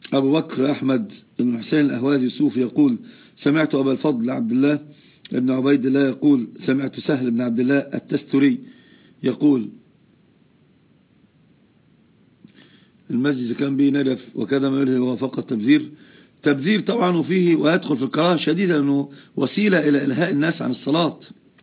أبو بكر أحمد بن حسين الأهوازي الصوفي يقول: سمعت أبا الفضل عبد الله بن عبيد الله يقول: سمعت سهل بن عبد الله التستري يقول: المسجد كان به ندف وكذا ما يلهي هو فقط تبذير طبعا، وفيه ويدخل في الكراهة شديدة لأنه وسيلة إلى إلهاء الناس عن الصلاة.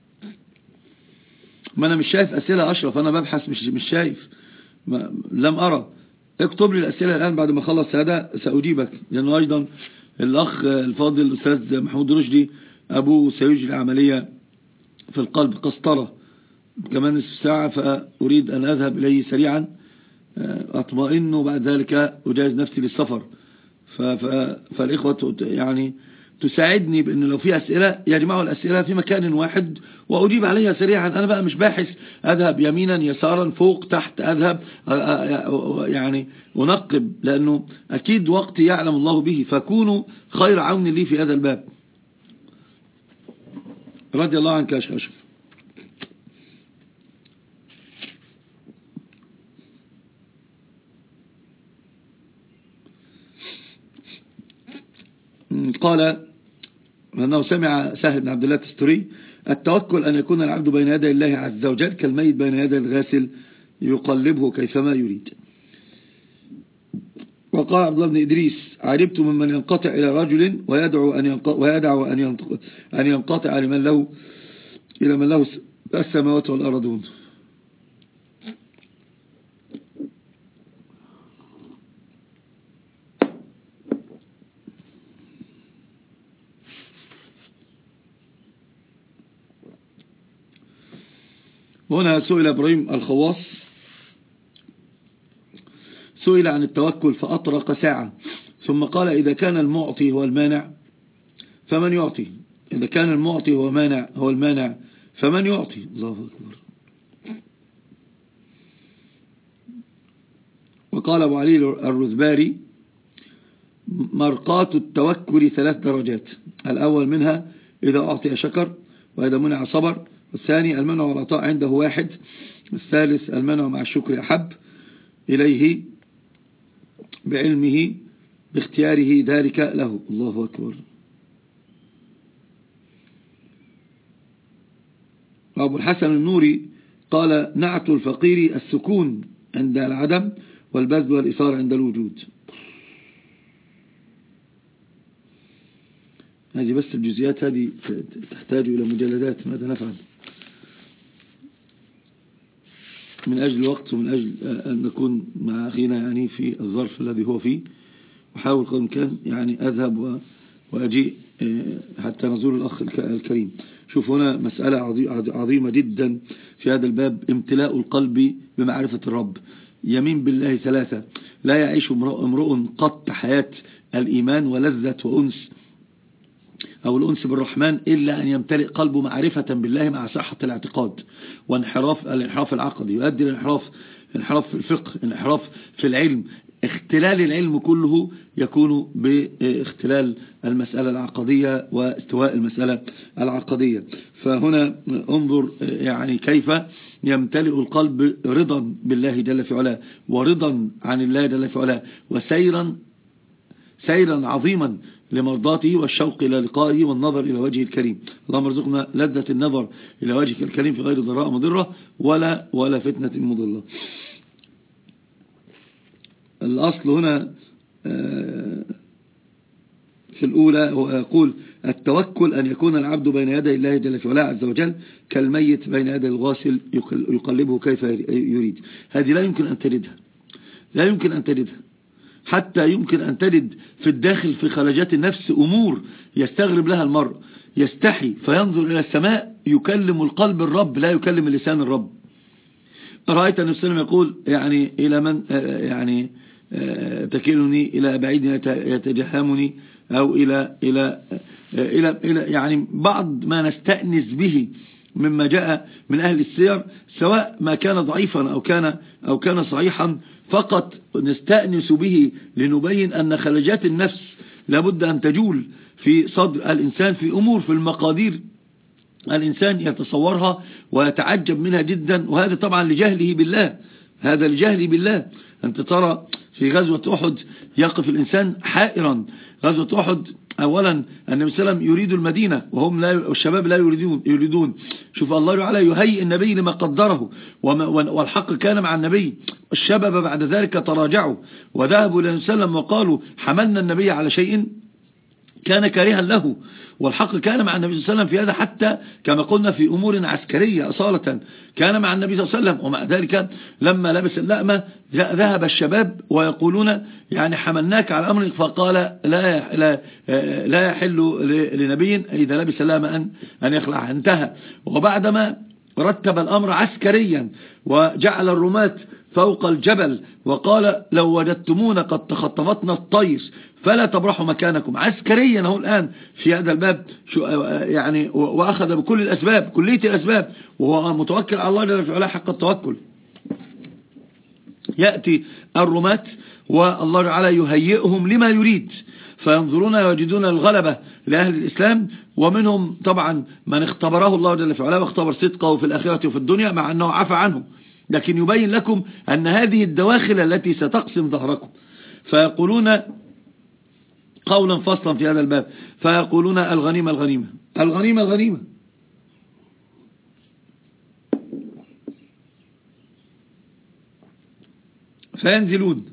ما أنا مش شايف أسئلة أشرف، أنا ببحث مش شايف، لم أرى. اكتب لي الأسئلة الآن بعد ما أخلص هذا سأجيبك، لأنه أيضا الأخ الفاضل الأستاذ محمود رشدي أبوه سيجري عملية في القلب قسطرة كمان نصف ساعة، فأريد أن أذهب إليه سريعا أطمئن، وبعد ذلك أجهز نفسي للسفر. فالإخوة يعني تساعدني بأن لو في أسئلة يجمعوا الأسئلة في مكان واحد وأجيب عليها سريعا. أنا بقى مش باحث أذهب يمينا يسارا فوق تحت، أذهب يعني أنقب، لأنه أكيد وقتي يعلم الله به، فكونوا خير عون لي في هذا الباب. رضي الله عنك يا شيخ أشرف. قال أنه سمع سهل بن عبد الله التستري: التوكل أن يكون العبد بين يدي الله عز وجل كالميت بين يدي الغاسل يقلبه كيفما يريد. وقال عبد الله بن إدريس: عجبت ممن ينقطع إلى رجل ويدعو أن ينقطع إلى من له السماوات والأرضون. هنا سئل إبراهيم الخواص، سئل عن التوكل فأطرق ساعة، ثم قال: إذا كان المعطي هو المانع فمن يعطي؟ إذا كان المعطي هو المانع فمن يعطي؟ الله أكبر. وقال أبو علي الرذباري: مرقات التوكل 3 درجات، الأول منها إذا أعطي شكر، وإذا منع صبر، والثاني المنع والعطاء عنده 1، الثالث المنع مع الشكر أحب إليه بعلمه باختياره ذلك له. الله أكبر. أبو الحسن النوري قال: نعت الفقير السكون عند العدم والبذل والإثار عند الوجود. هذه بس الجزئيات، هذه تحتاج إلى مجلدات. ماذا نفعل؟ من أجل الوقت ومن أجل أن نكون مع أخينا يعني في الظرف الذي هو فيه، وحاول قدر الإمكان يعني أذهب وأجيء حتى نزور الأخ الكريم. شوف هنا مسألة عظيمة جدا في هذا الباب: امتلاء القلب بمعرفة الرب. يمين بالله 3، لا يعيش امرؤ قط حياة الإيمان ولذة وأنس أو الأنس بالرحمن إلا أن يمتلئ قلبه معرفة بالله مع صحة الاعتقاد. الانحراف العقدي يؤدي الانحراف في الفقه، الانحراف في العلم. اختلال العلم كله يكون باختلال المسألة العقدية واستواء المسألة العقدية. فهنا انظر يعني كيف يمتلئ القلب رضا بالله جل في علاه، ورضا عن الله جل في علاه، وسيرا عظيما لمرضاته والشوق إلى لقائه والنظر إلى وجهه الكريم. اللهم ارزقنا لذة النظر إلى وجهك الكريم في غير ضراء مضرة ولا فتنة مضلة. الأصل هنا في الأولى هو يقول: التوكل أن يكون العبد بين يدي الله جل في علاه عز وجل كالميت بين يدي الغاسل يقلبه كيف يريد. هذه لا يمكن أن تجدها، حتى يمكن أن تجد في الداخل في خلاجات النفس أمور يستغرب لها المرء، يستحي فينظر إلى السماء، يكلم القلب الرب لا يكلم اللسان الرب. رأيت النبي صلى الله عليه وسلم يقول يعني إلى من يعني تكلني إلى بعيد يتجهمني، أو إلى يعني بعض ما نستأنس به مما جاء من أهل السير، سواء ما كان ضعيفا أو كان صحيحا، فقط نستأنس به لنبين أن خلجات النفس لابد أن تجول في صدر الإنسان في أمور في المقادير الإنسان يتصورها ويتعجب منها جدا. وهذا طبعا لجهله بالله، هذا لجهله بالله. أنت ترى في غزوة أحد يقف الإنسان حائرا. غزوة أحد أولا النبي صلى الله عليه وسلم يريد المدينة وهم الشباب لا يريدون. شوف الله تعالى يهيئ النبي لما قدره، والحق كان مع النبي. الشباب بعد ذلك تراجعوا وذهبوا إلى النبي صلى الله عليه وسلم وقالوا حملنا النبي على شيء كان كارها له، والحق كان مع النبي صلى الله عليه وسلم في هذا، حتى كما قلنا في أمور عسكرية أصالة كان مع النبي صلى الله عليه وسلم. ومع ذلك لما لبس اللأمة ذهب الشباب ويقولون يعني حملناك على أمر، فقال لا يحل لنبي إذا لبس اللأمة أن يخلع. انتهى. وبعدما رتب الأمر عسكريا وجعل الرماة فوق الجبل وقال لو وجدتمونا قد تخطفتنا الطير فلا تبرحوا مكانكم. عسكريا هو الآن في هذا الباب يعني، وأخذ بكل الأسباب، كلية الأسباب، وهو متوكل على الله جل وعلا حق التوكل. يأتي الرماة والله تعالى يهيئهم لما يريد، فينظرون ويجدون الغلبة لأهل الإسلام، ومنهم طبعا من اختبره الله جل وعلا واختبر صدقه في الآخرة وفي الدنيا مع أنه عفى عنه، لكن يبين لكم أن هذه الدواخل التي ستقسم ظهركم. فيقولون قولا فصلا في هذا الباب، فيقولون الغنيمة الغنيمة الغنيمة الغنيمة. فينزلون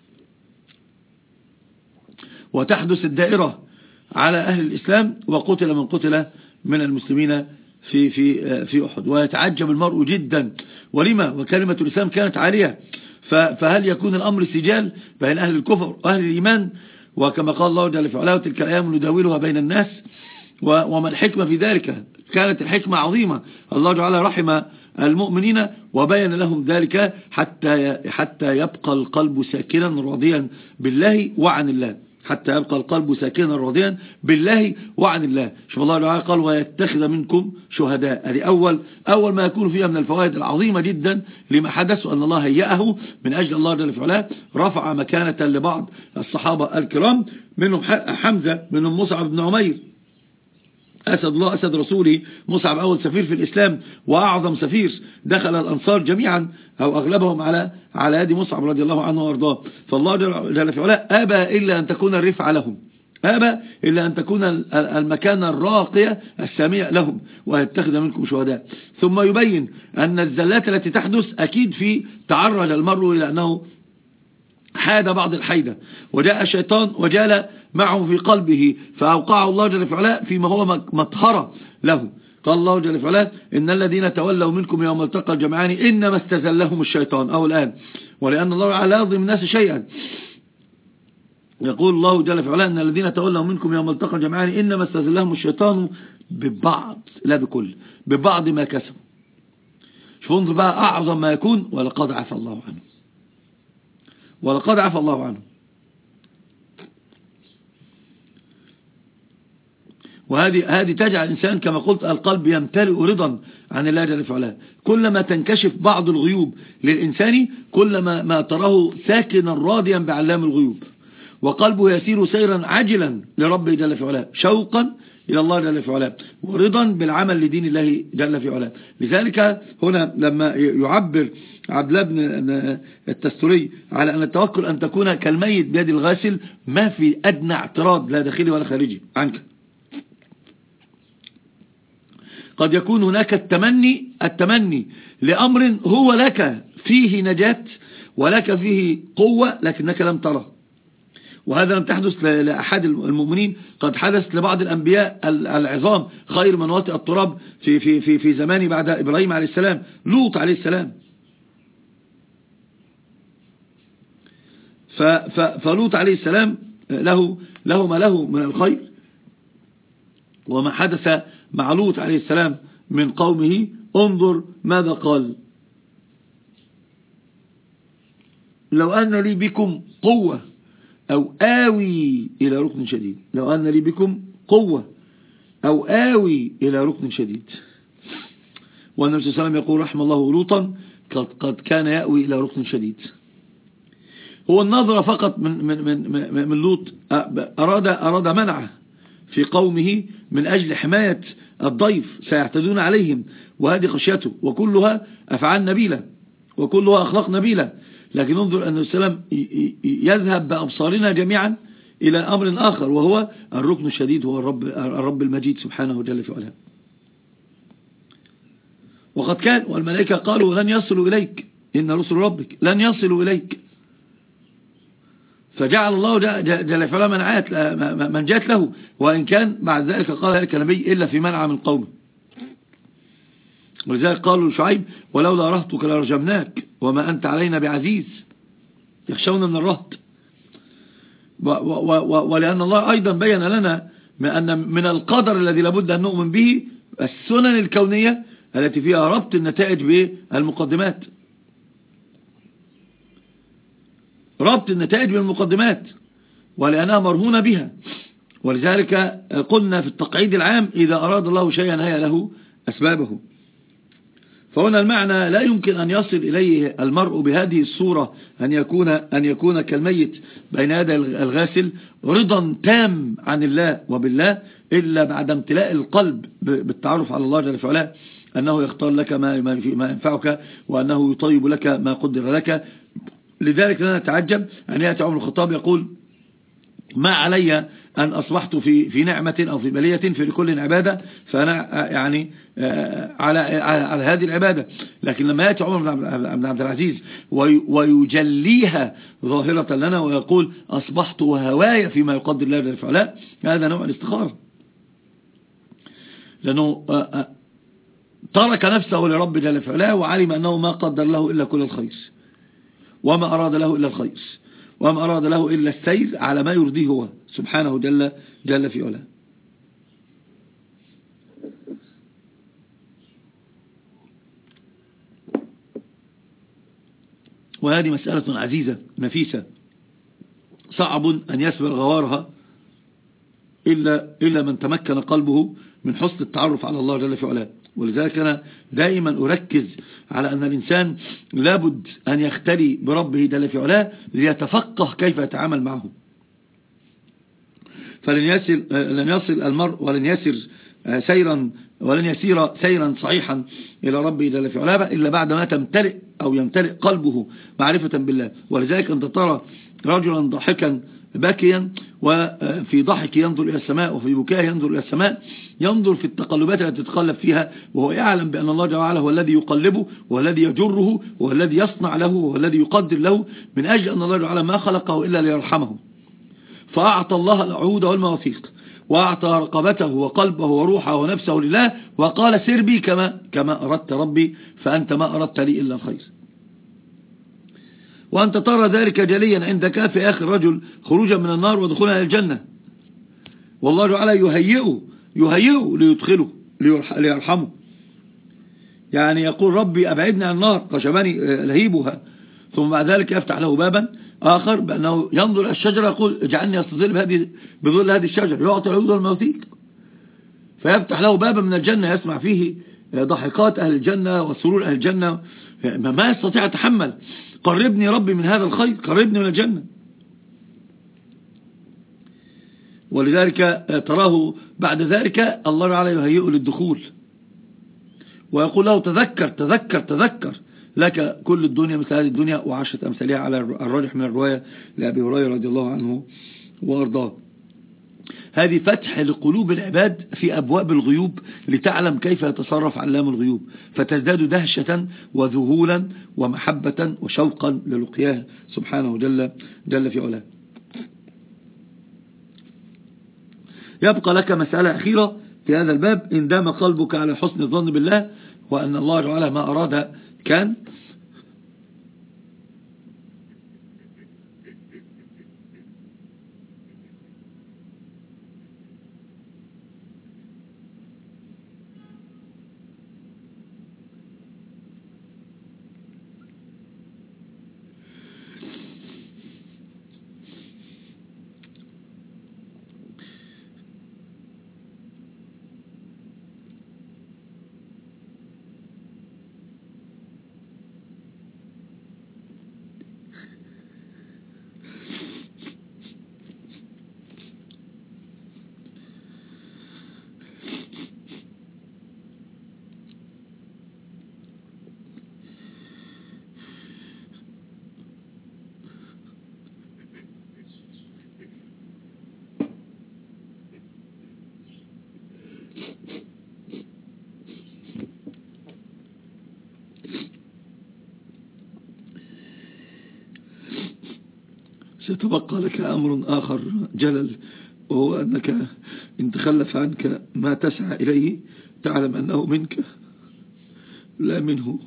وتحدث الدائرة على أهل الإسلام، وقتل من قتل من المسلمين في أحد. ويتعجب المرء جدا، ولما وكلمة الإسلام كانت عالية، فهل يكون الأمر سجال بين أهل الكفر وأهل الإيمان؟ وكما قال الله جل وعلا تلك الأيام نداولها بين الناس. وما الحكمة في ذلك؟ كانت الحكمة عظيمة. الله تعالى رحم المؤمنين وبين لهم ذلك حتى يبقى القلب ساكنا راضيا بالله وعن الله، حتى يبقى القلب ساكنا راضيا بالله وعن الله. شوف الله تعالى قال ويتخذ منكم شهداء. هذه أول ما يكون فيها من الفوائد العظيمة جدا لما حدث، أن الله هيأه من أجل الله جل وعلا رفع مكانة لبعض الصحابة الكرام، منهم حمزة، منهم مصعب بن عمير أسد الله أسد رسوله، مصعب أول سفير في الإسلام وأعظم سفير، دخل الأنصار جميعا أو أغلبهم على يد مصعب رضي الله عنه وارضاه. فالله جل وعلا أبى إلا أن تكون الرفعة لهم، أبى إلا أن تكون المكانة الراقية السامية لهم، ويتخذ منكم شهداء. ثم يبين أن الزلات التي تحدث أكيد في تعرض المرء إلى أنه حاد بعض الحيدة، وجاء الشيطان وجال معه في قلبه فأوقعه الله جل وعلا فيما هو مطهرة له. قال الله جل وعلا إن الذين تولوا منكم يوم التقى الجمعان إنما استزلهم الشيطان. أو الآن، ولأن الله لا يظلم الناس شيئا، يقول الله جل وعلا إن الذين تولوا منكم يوم التقى الجمعان إنما استزلهم الشيطان ببعض، لا بكل، ببعض ما كسبوا. شوف انظر بقى أعظم ما يكون، ولقد عفى الله عنه، ولقد عفى الله عنه. وهذه تجعل الإنسان كما قلت القلب يمتلئ رضا عن الله جل وعلا. كلما تنكشف بعض الغيوب للإنسان كلما ما تراه ساكنا راضيا بعلام الغيوب، وقلبه يسير سيرا عجلا لربه جل وعلا، شوقا إلى الله جل وعلا، ورضا بالعمل لدين الله جل وعلا. لذلك هنا لما يعبر عبد الله بن التستري على أن التوكل أن تكون كالميت بيد الغاسل، ما في أدنى اعتراض لا داخلي ولا خارجي عنك. قد يكون هناك التمني لأمر هو لك فيه نجاة ولك فيه قوة لكنك لم تره، وهذا لم تحدث لأحد المؤمنين، قد حدث لبعض الأنبياء العظام خير من وطئ التراب في زمان بعد إبراهيم عليه السلام، لوط عليه السلام. فلوط عليه السلام له ما له من الخير، وما حدث مع لوط عليه السلام من قومه انظر ماذا قال: لو أن لي بكم قوة أو آوي إلى ركن شديد، لو أن لي بكم قوة أو آوي إلى ركن شديد. والنبي صلى الله عليه وسلم يقول رحم الله لوطا قد كان يأوي إلى ركن شديد. هو النظرة فقط من لوط أراد منعه في قومه من أجل حماية الضيف، سيعتدون عليهم، وهذه خشيته، وكلها أفعال نبيلة وكلها أخلاق نبيلة. لكن انظر أن السلام يذهب بأبصارنا جميعا إلى أمر آخر، وهو الركن الشديد، هو الرب المجيد سبحانه جل في علاه. وقد كان والملائكة قالوا لن يصلوا إليك، إن رسل ربك لن يصلوا إليك، فجعل الله جل في علاه من جاءت له، وإن كان بعد ذلك قال ذلك النبي إلا في منع من قومه. ولذلك قالوا لشعيب ولولا رهتك لرجمناك وما أنت علينا بعزيز، يخشون من الرهط. ولأن الله أيضا بين لنا أن من القدر الذي لابد أن نؤمن به السنن الكونية التي فيها ربط النتائج بالمقدمات، ربط النتائج بالمقدمات، ولأنها مرهونة بها. ولذلك قلنا في التقعيد العام إذا أراد الله شيئا هيا له أسبابه. فهنا المعنى لا يمكن أن يصل إليه المرء بهذه الصورة أن يكون كالميت بين يدي الغاسل رضا تام عن الله وبالله، إلا بعد امتلاء القلب بالتعرف على الله جل وعلا، أنه يختار لك ما ينفعك، وأنه يطيب لك ما قدر لك. لذلك لا نتعجب أن يأتي عمر الخطاب يقول ما علي أن أصبحت في نعمة أو في بلية في كل عبادة، فأنا يعني على هذه العبادة. لكن لما يأتي عمر بن عبد العزيز ويجليها ظاهرة لنا ويقول أصبحت وهواي فيما يقدر الله جل وعلا، هذا نوع الاستخارة، لأنه ترك نفسه لرب جل وعلا وعلم أنه ما قدر له إلا كل الخير، وما أراد له إلا الخير، وما أراد له إلا السير على ما يرضيه هو سبحانه جل في علاه. وهذه مسألة عزيزة نفيسة صعب أن يسبر غوارها إلا من تمكن قلبه من حسن التعرف على الله جل في علاه. ولذلك أنا دائما أركز على أن الإنسان لابد أن يختلي بربه جل في علاه ليتفقه كيف يتعامل معه. فلن يصل المرء ولن يسير سيرا صحيحا إلى ربه جل في علاه إلا بعد ما يمتلئ قلبه معرفة بالله. ولذلك أنت ترى رجلا ضاحكا باكيا، وفي ضحك ينظر إلى السماء، وفي بكاء ينظر إلى السماء، ينظر في التقلبات التي تتقلب فيها، وهو يعلم بأن الله جل وعلا هو الذي يقلبه، والذي يجره، والذي يصنع له، والذي يقدر له، من أجل أن الله جل وعلا ما خلقه إلا ليرحمه. فأعطى الله العهود والمواثيق، وأعطى رقبته وقلبه وروحه ونفسه لله، وقال سر بي كما أردت ربي، فأنت ما أردت لي إلا الخير. وأنت ترى ذلك جليا عندك في آخر رجل خروجا من النار ودخولا إلى الجنة، والله تعالى يهيئه ليدخله ليرحمه. يعني يقول ربي أبعدني عن النار قشبني لهيبها، ثم بعد ذلك يفتح له بابا آخر بأنه ينظر إلى الشجرة يقول اجعلني أستظل بظل هذه الشجرة، يعطي العهود والمواثيق، فيفتح له بابا من الجنة يسمع فيه ضحكات أهل الجنة وسرور أهل الجنة، ما يستطيع يتحمل. قربني ربي من هذا الخير، قربني من الجنة. ولذلك تراه بعد ذلك الله تعالى يهيئه للدخول، ويقول له تذكر تذكر تذكر لك كل الدنيا مثل هذه الدنيا وعشرة أمثالها، على الراجح من الرواية لأبي هريرة رضي الله عنه وأرضاه. هذه فتح لقلوب العباد في أبواب الغيوب لتعلم كيف يتصرف علام الغيوب، فتزداد دهشة وذهولا ومحبة وشوقا للقياه سبحانه جل في علاه. يبقى لك مسألة أخيرة في هذا الباب: إن دام قلبك على حسن الظن بالله، وأن الله تعالى ما أراد كان. سيتبقى لك أمر آخر جلل، وهو أنك إن تخلف عنك ما تسعى إليه تعلم أنه منك لا منه.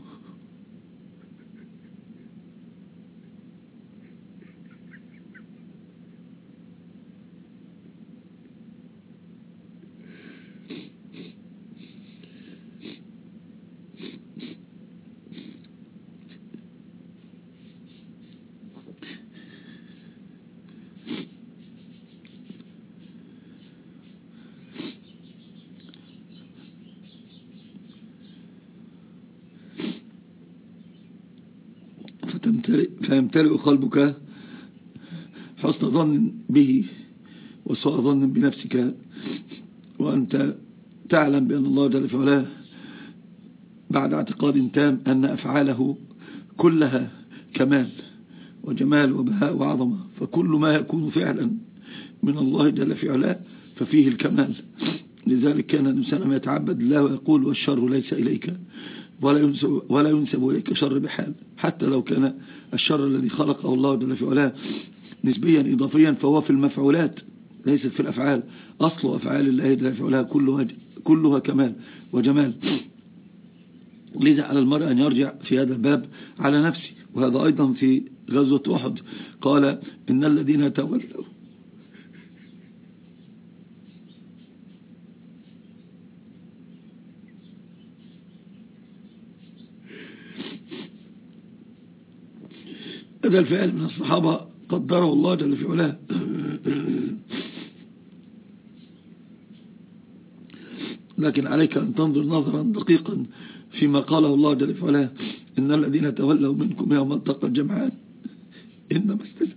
فيمتلئ قلبك حسن ظن به وسوء ظن بنفسك، وأنت تعلم بأن الله جل في علاه بعد اعتقاد تام أن أفعاله كلها كمال وجمال وبهاء وعظمة، فكل ما يكون فعلا من الله جل في علاه ففيه الكمال. لذلك كان الإنسان يتعبد الله ويقول والشر ليس إليك ولا ينسب إليك شر بحال، حتى لو كان الشر الذي خلقه الله جل في علاه نسبيا إضافيا فهو في المفعولات ليست في الأفعال. أصل أفعال الله جل في علاه كلها كمال وجمال. لذا على المرء أن يرجع في هذا الباب على نفسه. وهذا أيضا في غزوة أحد قال إن الذين تولوا هذا الفعل من الصحابة قدره الله جل في علاه. لكن عليك أن تنظر نظرا دقيقا فيما قاله الله جل في علاه إن الذين تولوا منكم يوم التقى الجمعان إنما استزلوا.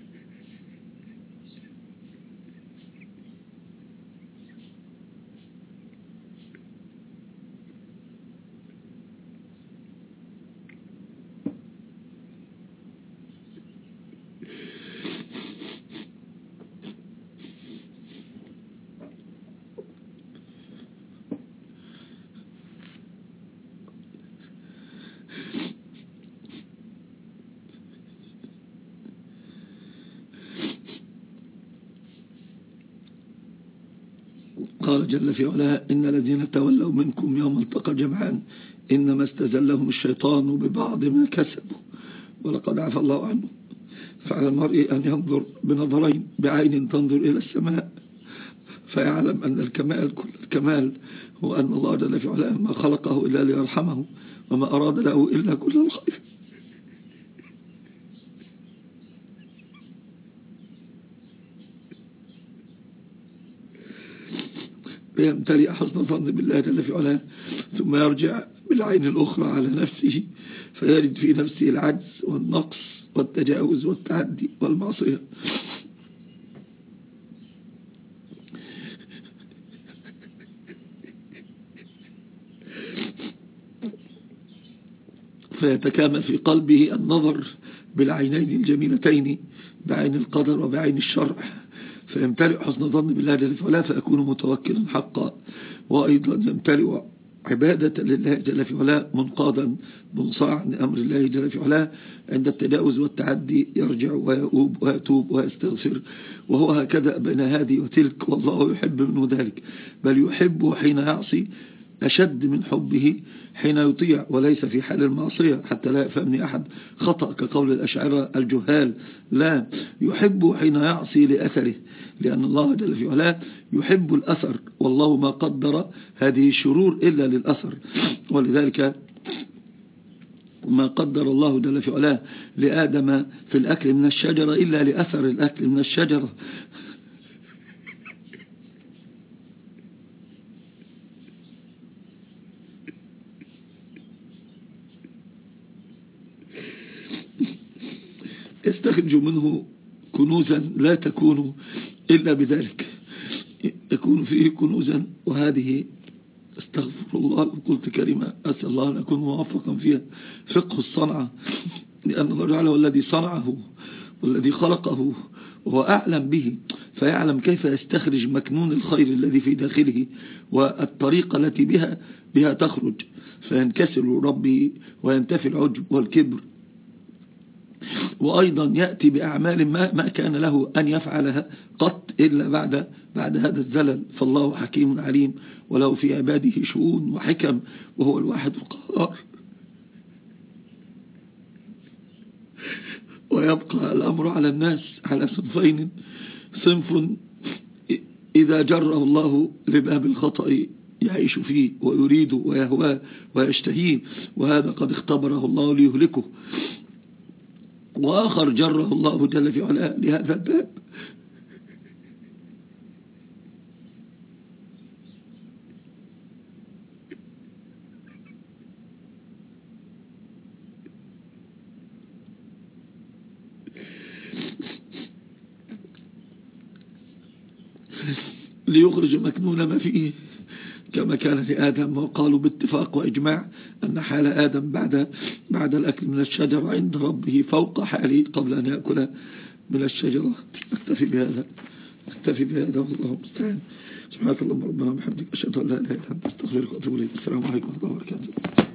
قال جل في علاه إن الذين تولوا منكم يوم التقى الجمعان إنما استزلهم الشيطان ببعض ما كسبوا ولقد عفى الله عنه. فعلى المرء أن ينظر بنظرين، بعين تنظر إلى السماء فيعلم أن الكمال كل الكمال هو أن الله جل في علاه ما خلقه إلا ليرحمه وما أراد له إلا كل الخير. فيمتلئ حسن ظن بالله جل في علاه ثم يرجع بالعين الأخرى على نفسه فيجد في نفسه العجز والنقص والتجاوز والتعدي والمعصية. فيتكامل في قلبه النظر بالعينين الجميلتين، بعين القدر وبعين الشرع، فيمتلئ حسن ظن بالله جل في علاه فيكون متوكلا حقا، وأيضا يمتلئ عبادة لله جل في علاه منقادا منصاعا لأمر الله جل في علاه. عند التجاوز والتعدي يرجع ويؤوب ويتوب ويستغفر، وهو هكذا بين هذه وتلك، والله يحب منه ذلك، بل يحبه حين يعصي أشد من حبه حين يطيع وليس في حال المعصية، حتى لا يفهمني أحد خطأ كقول الأشاعرة الجهال. لا، يحب حين يعصي لأثره، لأن الله جل في علاه يحب الأثر، والله ما قدر هذه الشرور إلا للأثر. ولذلك ما قدر الله جل في علاه لآدم في الأكل من الشجرة إلا لأثر الأكل من الشجرة. يستخرج منه كنوزا لا تكون إلا بذلك، يكون فيه كنوزا. وهذه استغفر الله لو قلت كلمة أسأل الله أن أكون موفقا فيها، فقه الصنعة، لأن الله تعالى هو الذي صنعه والذي خلقه وهو أعلم به، فيعلم كيف يستخرج مكنون الخير الذي في داخله والطريقة التي بها تخرج، فينكسر ربه وينتفي العجب والكبر وأيضا يأتي بأعمال ما كان له أن يفعلها قط إلا بعد هذا الزلل. فالله حكيم عليم وله في عباده شؤون وحكم، وهو الواحد القهار. ويبقى الأمر على الناس على صنفين: صنف إذا جره الله لباب الخطأ يعيش فيه ويريد ويهواه ويشتهيه، وهذا قد اختبره الله ليهلكه، وآخر جره الله جل في علاه لهذا الباب. ليخرج مكنون ما فيه كما كان لآدم. وقالوا باتفاق وإجماع أن حال آدم بعد الأكل من الشجرة عند ربه فوق حاله قبل أن يأكل من الشجرة. أكتفي بهذا والله المستعان. سبحانك اللهم ربنا وبحمدك، أشهد أن لا إله إلا أنت، أستغفرك وأتوب إليك. السلام عليكم ورحمة الله وبركاته.